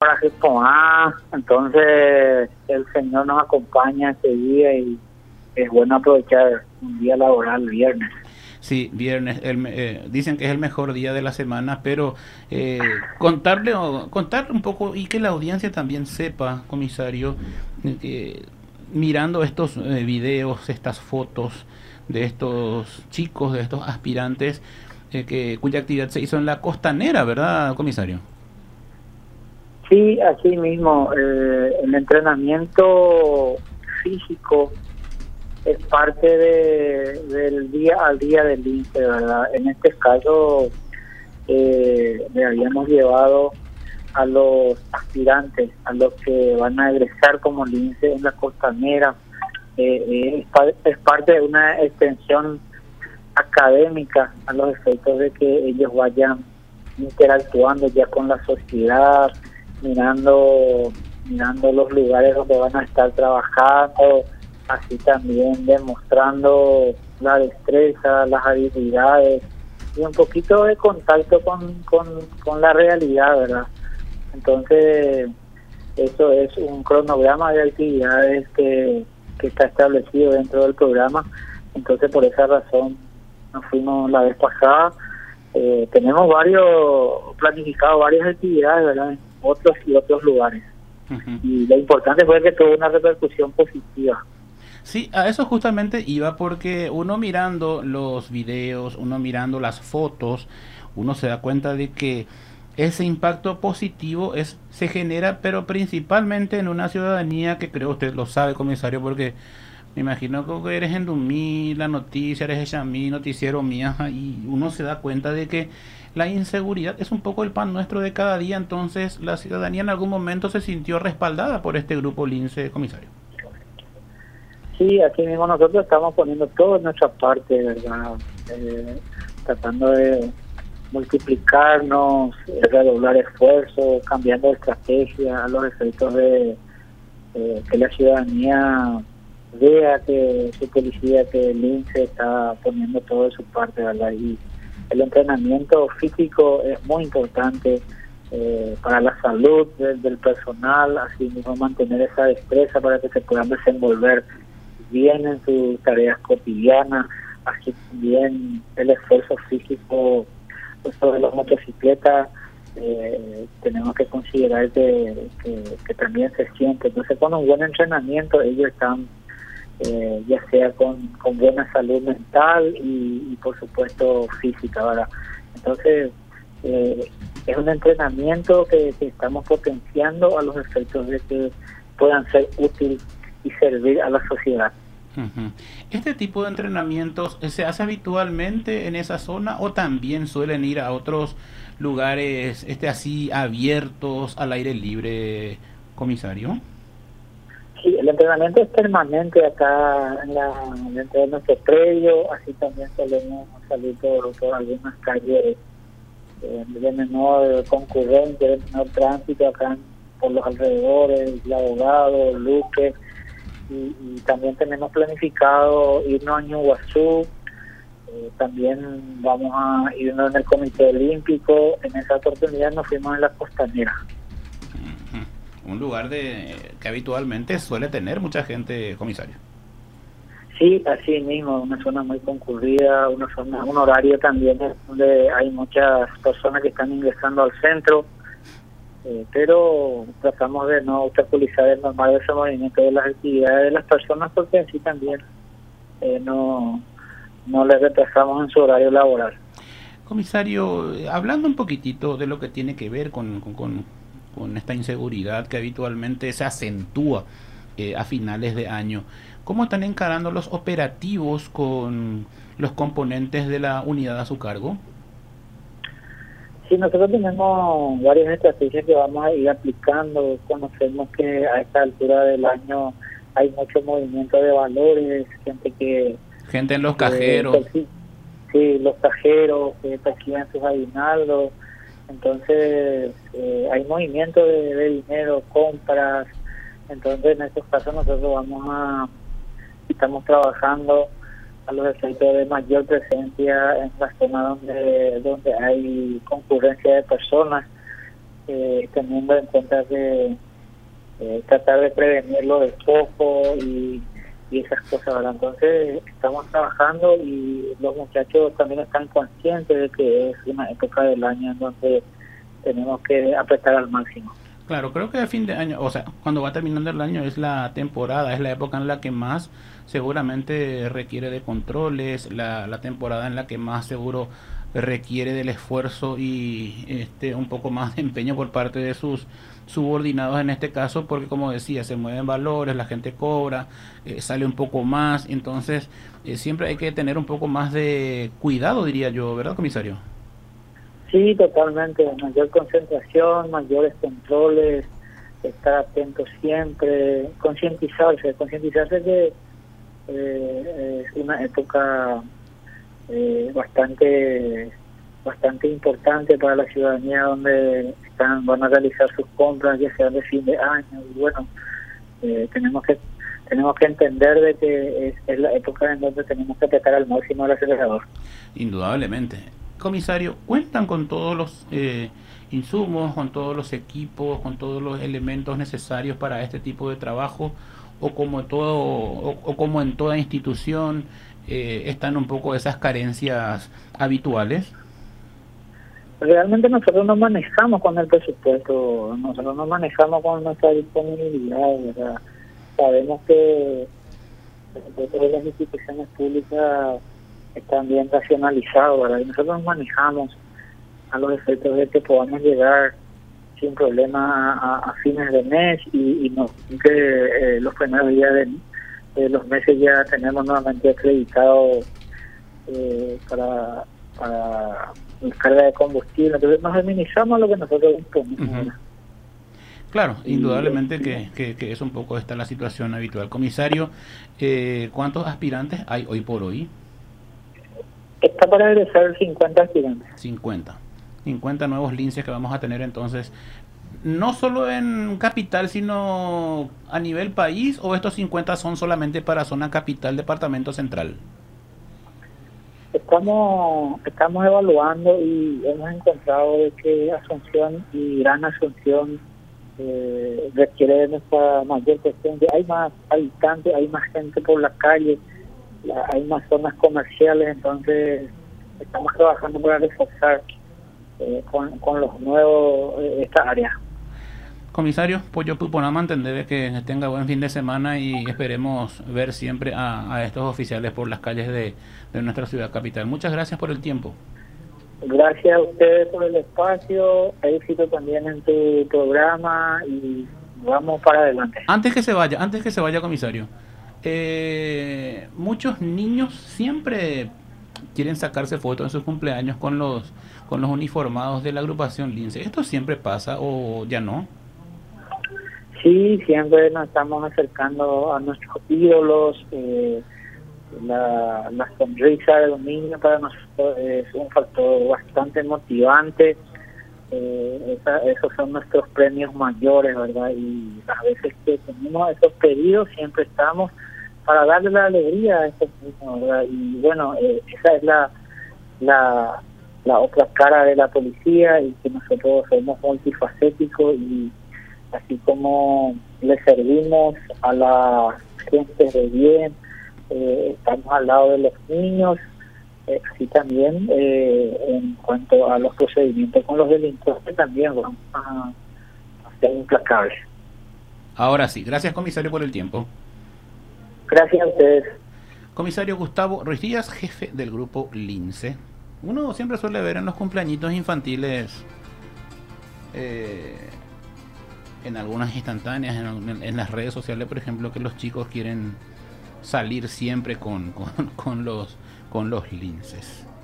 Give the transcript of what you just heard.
paraje entonces el Señor nos acompaña este día y es bueno aprovechar un día laboral, viernes. Sí, viernes, dicen que es el mejor día de la semana, pero contar un poco y que la audiencia también sepa, comisario, que mirando estos videos, estas fotos de estos chicos, de estos aspirantes, cuya actividad se hizo en la costanera, ¿verdad, comisario? Sí, así mismo, el entrenamiento físico es parte del día al día del INSE, ¿verdad? En este caso, le habíamos llevado a los aspirantes, a los que van a egresar como lince en la costanera. Es parte de una extensión académica a los efectos de que ellos vayan interactuando ya con la sociedad, mirando los lugares donde van a estar trabajando, así también demostrando la destreza, las habilidades y un poquito de contacto con la realidad, ¿verdad? Entonces, eso es un cronograma de actividades que está establecido dentro del programa. Entonces, por esa razón, nos fuimos la vez pasada. Tenemos planificado varias actividades, ¿verdad? En otros lugares. Uh-huh. Y lo importante fue que tuvo una repercusión positiva. Sí, a eso justamente iba porque uno mirando los videos, uno mirando las fotos, uno se da cuenta de que ese impacto positivo se genera, pero principalmente en una ciudadanía que creo usted lo sabe, comisario, porque me imagino que eres en Dumí, la noticia, eres Echamí, noticiero mía, y uno se da cuenta de que la inseguridad es un poco el pan nuestro de cada día, entonces la ciudadanía en algún momento se sintió respaldada por este grupo Lince, comisario. Sí, aquí mismo nosotros estamos poniendo todo en nuestra parte, ¿verdad? Tratando de multiplicarnos, redoblar esfuerzos, cambiando estrategia a los efectos de que la ciudadanía vea que su policía, que el INSE está poniendo todo de su parte, ¿verdad? Y el entrenamiento físico es muy importante para la salud del personal, así mismo mantener esa destreza para que se puedan desenvolver bien en sus tareas cotidianas, así también el esfuerzo físico sobre las motocicletas, tenemos que considerar que también se siente. Entonces, con un buen entrenamiento ellos están ya sea con buena salud mental y por supuesto física, ¿verdad? Entonces, es un entrenamiento que estamos potenciando a los efectos de que puedan ser útiles y servir a la sociedad. Uh-huh. ¿Este tipo de entrenamientos se hace habitualmente en esa zona o también suelen ir a otros lugares así abiertos al aire libre, comisario? Sí, el entrenamiento es permanente acá dentro de nuestro predio, así también solemos salir por algunas calles de menor concurrencia, de menor tránsito acá por los alrededores, La Abogado, Luque, y también tenemos planificado irnos a Ñuguazú, también vamos a irnos en el Comité Olímpico. En esa oportunidad nos fuimos en la costanera. Un lugar que habitualmente suele tener mucha gente, comisario. Sí, así mismo, una zona muy concurrida, un horario también donde hay muchas personas que están ingresando al centro, pero tratamos de no obstaculizar el normal desenvolvimiento de las actividades de las personas porque así también no les retrasamos en su horario laboral. Comisario, hablando un poquitito de lo que tiene que ver con esta inseguridad que habitualmente se acentúa a finales de año, ¿cómo están encarando los operativos con los componentes de la unidad a su cargo? Sí, nosotros tenemos varias estrategias que vamos a ir aplicando. Conocemos que a esta altura del año hay mucho movimiento de valores, gente en los cajeros. Sí, los cajeros que perciben sus aguinaldos. Entonces, hay movimiento de dinero, compras. Entonces, en estos casos nosotros estamos trabajando a los efectos de mayor presencia en la zona donde hay concurrencia de personas. teniendo en cuenta que tratar de prevenirlo del foco y esas cosas, ¿verdad? Entonces estamos trabajando y los muchachos también están conscientes de que es una época del año en donde tenemos que apretar al máximo. Claro, creo que a fin de año, o sea, cuando va terminando el año es la temporada, es la época en la que más seguramente requiere de controles, la temporada en la que más seguro requiere del esfuerzo y un poco más de empeño por parte de sus subordinados en este caso, porque como decía, se mueven valores, la gente cobra, sale un poco más, entonces siempre hay que tener un poco más de cuidado, diría yo, ¿verdad, comisario? Sí, totalmente, mayor concentración, mayores controles, estar atentos siempre, concientizarse que es una época bastante importante para la ciudadanía, donde van a realizar sus compras, ya sean de fin de año, y bueno, tenemos que entender de que es la época en donde tenemos que apretar al máximo el acelerador. Indudablemente. Comisario, ¿cuentan con todos los insumos, con todos los equipos, con todos los elementos necesarios para este tipo de trabajo? ¿O como todo, o como en toda institución están un poco esas carencias habituales? Realmente nosotros no manejamos con el presupuesto, nosotros no manejamos con nuestra disponibilidad, ¿verdad? Sabemos que todas las instituciones públicas están bien racionalizados, ¿verdad? Y nosotros nos manejamos a los efectos de que podamos llegar sin problema a fines de mes y no que los primeros días de los meses ya tenemos nuevamente acreditado para la carga de combustible. Entonces nos administramos lo que nosotros disponemos. Claro, indudablemente que es un poco esta la situación habitual. Comisario, ¿cuántos aspirantes hay hoy por hoy? Está para egresar 50 aspirantes. 50 nuevos linces que vamos a tener entonces, no solo en capital, sino a nivel país, o estos 50 son solamente para zona capital, departamento central. Estamos evaluando y hemos encontrado de que Asunción y Gran Asunción requiere de nuestra mayor presencia. Hay más habitantes, hay más gente por la calle, hay más zonas comerciales, entonces estamos trabajando para reforzar con los nuevos esta área. Comisario, pues yo puedo mantener que tenga buen fin de semana y esperemos ver siempre a estos oficiales por las calles de nuestra ciudad capital. Muchas gracias por el tiempo. Gracias a ustedes por el espacio, éxito también en tu programa y vamos para adelante. Antes que se vaya, comisario, muchos niños siempre quieren sacarse fotos en sus cumpleaños con los uniformados de la agrupación Lince. ¿Esto siempre pasa o ya no? Sí, siempre nos estamos acercando a nuestros ídolos. La sonrisa de un niño para nosotros es un factor bastante motivante. Esos son nuestros premios mayores, ¿verdad? Y las veces que tenemos esos pedidos siempre estamos para darle la alegría a estos niños, ¿verdad? Y bueno, esa es la otra cara de la policía, y que nosotros somos multifacéticos, y así como le servimos a la gente de bien, estamos al lado de los niños, así también en cuanto a los procedimientos con los delincuentes también vamos a ser implacables. Ahora sí, gracias comisario por el tiempo. Gracias a ustedes. Comisario Gustavo Ruiz Díaz, jefe del grupo Lince. Uno siempre suele ver en los cumpleañitos infantiles, en algunas instantáneas, en las redes sociales, por ejemplo, que los chicos quieren salir siempre con los linces.